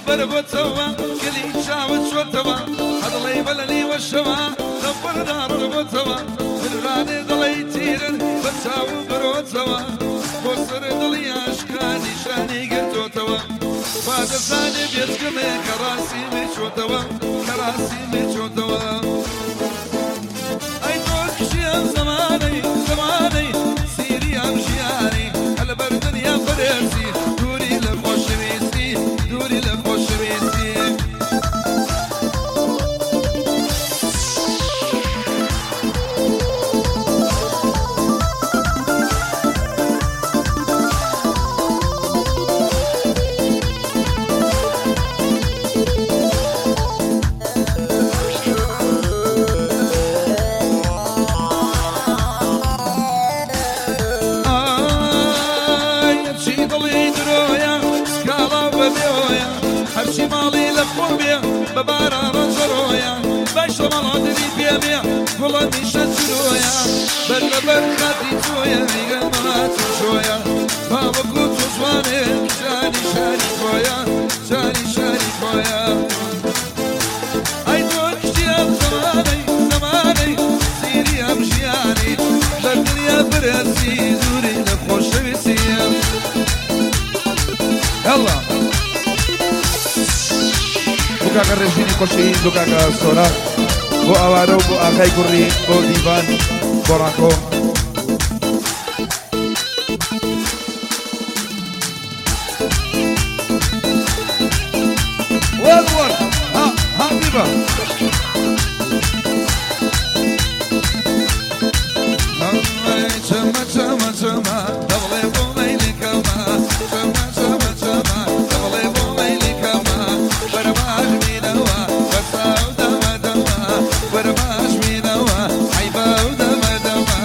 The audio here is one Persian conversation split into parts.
بربوتوا كلي شاوت شوتوا هذا اللي بلني والشوا نفر دار ربوتوا الراني ضلي تيرن بتساو بروتوا بصر ضلي اشكاني شاني قلتوتوا بعد ثاني بيسكمي كراسي مشوتوا كراسي مشوتوا اي دوك شيان زماني زماني سيري امشياني البردن يا فريسي دوري للخوشويسي دوري للخوشويسي هرشي مالي لخوبيا ببارا رنجرويا باش مالادري بيبيا والله نشان شرويا بربر خاتي تويا ميغا مالات شويا بابا كوتو زواني شاني شاني كويا شاني شاني كويا اي دوك شيام زماني زماني سيري امشياني بالدنيا براسي دوري لخوش بسيا يلا Buka resini koshi buka ka sora bo awaro bo akai kurri bo divan borako One ha viva chama chama chama double bo maili kama chama chama chama double bo maili kama برباش مينوا بساودا مدما برباش مينوا عيباودا مدما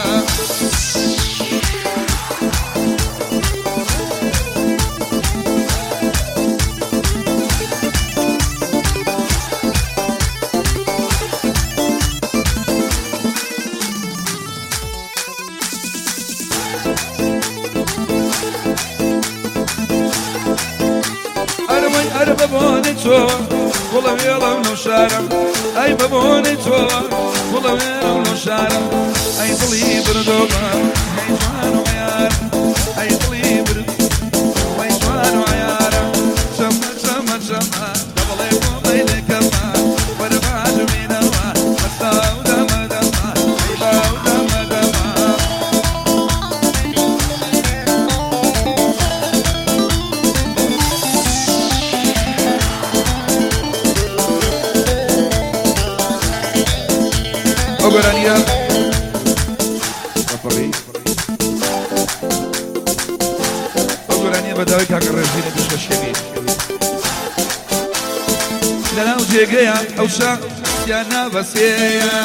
بابوني تو والله يلا ولو شارم اي بابوني تو والله يلا ولو شارم اي ضلي بردوبا اي جوان وعيار اي ضلي بردوبا اي جوان وعيار شما شما شما دبلي بوضي كما ورباج مينوا مساودا مدما عيباودا مدما Oberania Capri Oberania بدأت كرزيني بشكشبي لنا وجيجيا أو شا يا نافسيا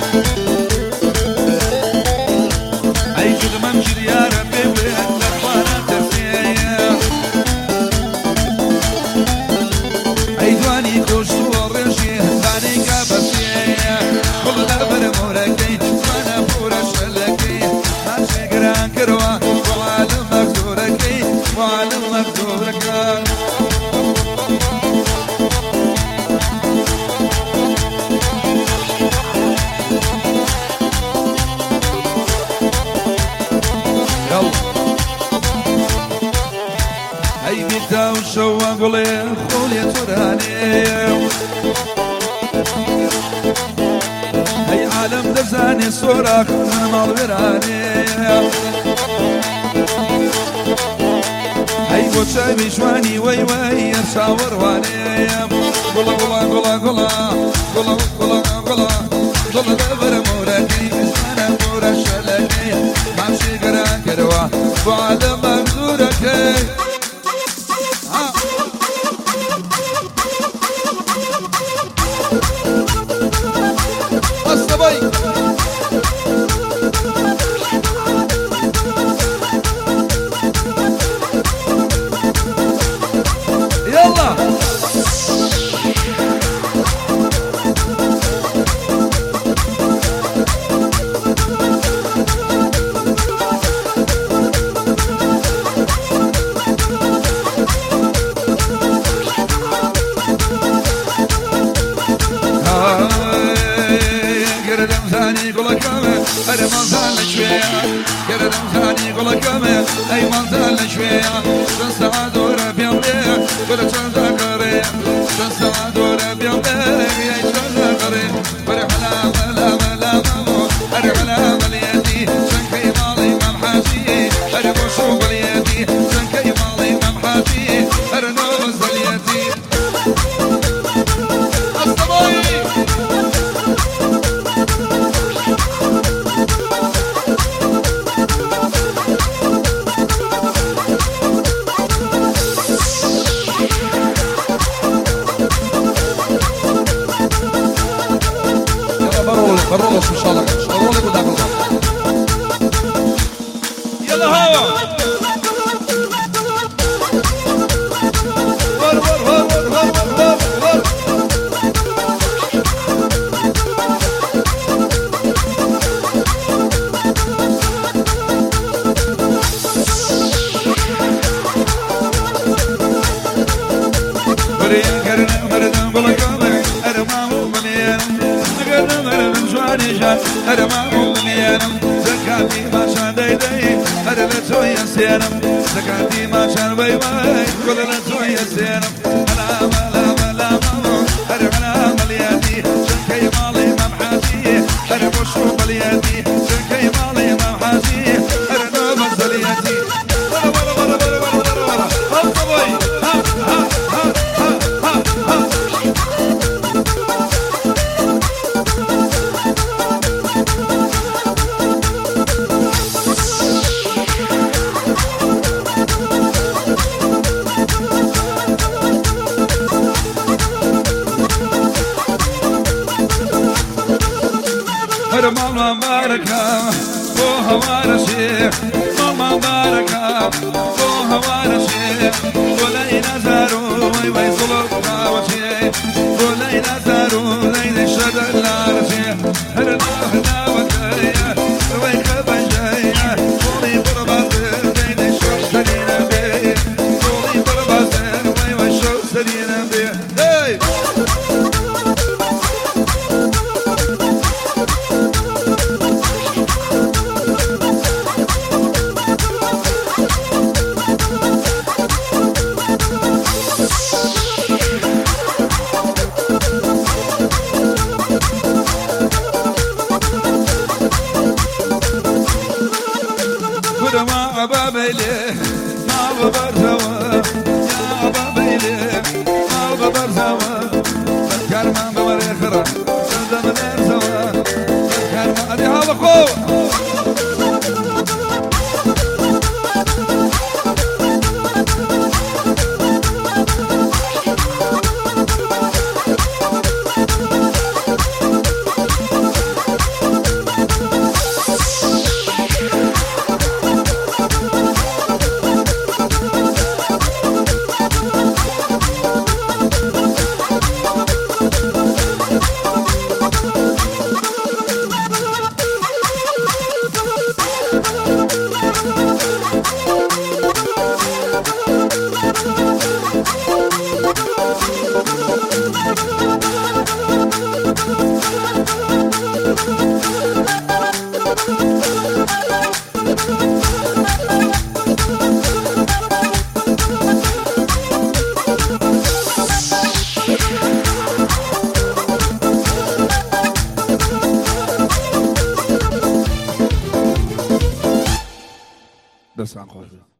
أي جد ممجر يا ربي وين لقوانا تسيا أي دواني كوشتو ورشي ثاني كابسيا كل دربر موركي وانا بورا شلكي ما شكران كروا وعالم مقدوركي وعالم مقدوركي يلا هاي بيتا وشوا قولي خولي تراني هاي عالم دزاني صورك من مال وراني هاي بوشاي بشواني وي وي يرشاور واني قولا قولا قولا قولا قولا قولا قولا قولا دبر موركي انا مورا شلكي مامشي قران كروا وعالم مقدوركي ثاني قول كمان أي منزل شوية شنسا دور بيملي ولا شنسا قري شنسا دور بيملي يا شنسا قري فرحنا ملا ملا مامو أرحنا مليتي شنكي مالي ممحاتي أربو شوف اليتي شنكي مالي ممحاتي أرنو زليتي الصباي برولوس ان شاء الله برولي قدام الله يلا هوا ور ور ور ور ور ور بريان كرنا مردان بلقامي أرمامو مليان أقرنا مردان شواني شان أرمامو مليان زكاتي ما شان داي داي أرلتو يسيرم زكاتي ما شان باي باي كللتو يسيرم ألام ألام ألام أرمنا ملياتي شنكي مالي ممحاتي أرمو شو ملياتي شنكي مالي ممحاتي أرنو مزلياتي ورا ورا ورا ورا ورا ورا هالطبي ها ها ها ماما باركة بوها ورشي ماما باركة بوها ورشي ولاي نزارو ويصلب وشي ولاي نزارو لين الشدر العرشي هرنا هنا وكايا ويك بجايا قولي بربط لين الشوق سرينا بيه قولي بربط وي الشوق سرينا بيه هاي ما بابيلي ما ببرزوا يا بابيلي ما ببرزوا الكرمان بمريخرة زمن الزوا الكرمان دي هذا قوة بس عن خوش